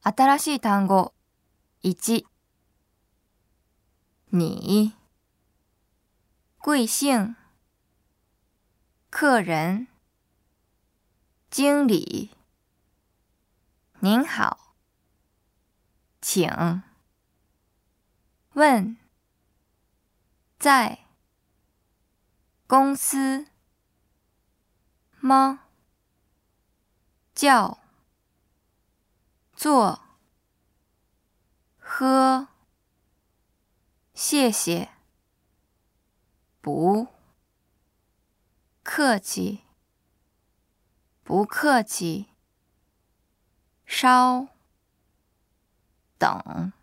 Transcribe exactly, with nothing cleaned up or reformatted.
新しい単語いち你贵姓客人经理您好请问在公司吗叫做喝谢谢不客气不客气稍等